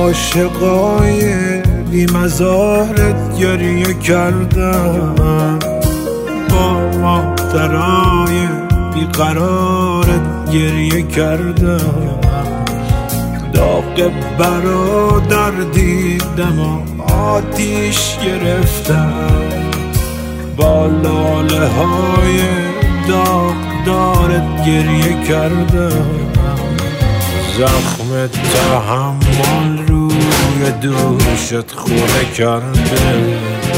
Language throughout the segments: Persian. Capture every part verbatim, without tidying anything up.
عاشقای بی مزارت گریه کردم، با مادرای بیقرارت گریه کردم. داغ برادر دیدم و آتیش گرفتم، با لاله های داغ دارت گریه کردم. زخم تحمل روی دوشت خونه کرده،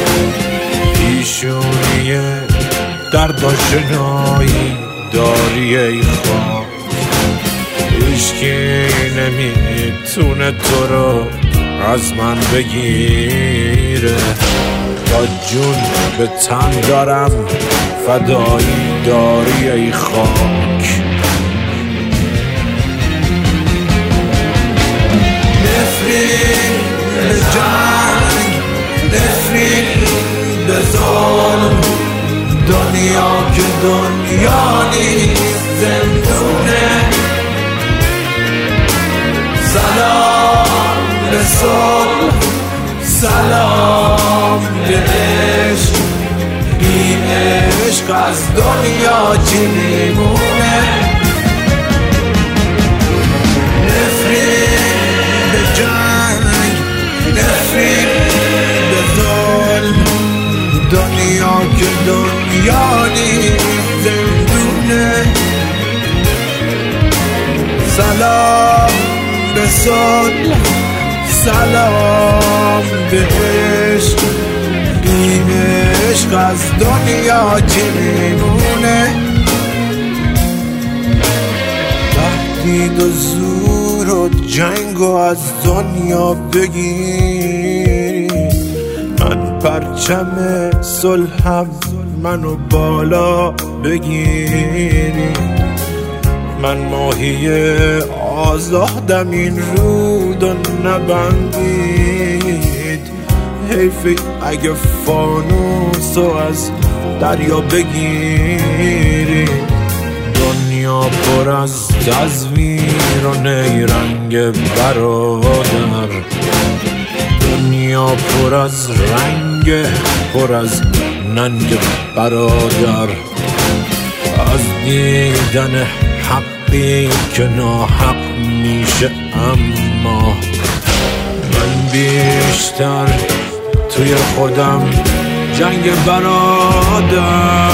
پیشونی درد آشنایی داری ای خواهد. هیچکی نمیتونه تو رو از من بگیره، تا جون به تن دارم فدایی داری ای خاک. نفرین به جنگ، نفرین به ظلم، دنیا که دنیا نیست زندونه. سلام به صلح، سلام به عشق، بی عشق از دنیا چی میمونه؟ نفرین به جنگ، نفرین به ظلم، دنیا که دنیا نیست زندونه. سلام به صلح، سلام به عشق، بی عشق از دنیا چی میمونه؟ تهدید و زور و جنگ و از دنیا بگیری، من پرچم صلحم منو بالا بگیری. من ماهی آزادم این رودو نبندید، حیفی اگه فانوسو از دریا بگیری. دنیا پر از تزویر و نیرنگ برادر، دنیا پر از رنگ، پر از ننگ برادر. از دیدن حقی که ناحق میشه، اما من بیشتر توی خودم جنگ برادر.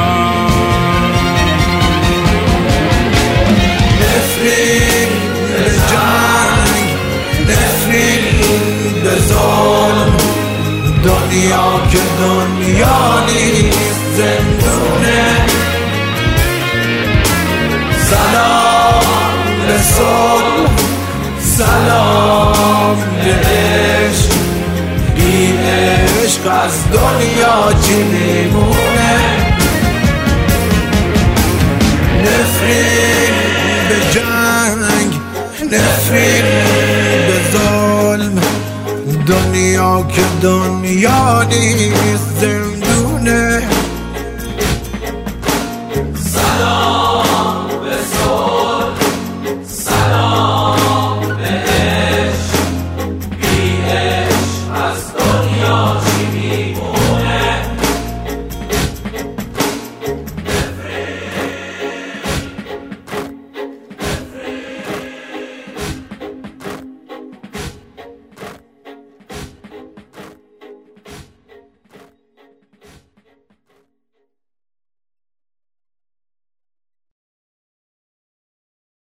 نفرین به جنگ، نفرین به ظلم، دنیا که دنیا نیست زندونه. سلام به صلح، سلام به عشق، بی عشق از دنیا چی میمونه؟ نفرین به جنگ، نفرین به ظلم، دنیا که دنیا نیست زندونه. سلام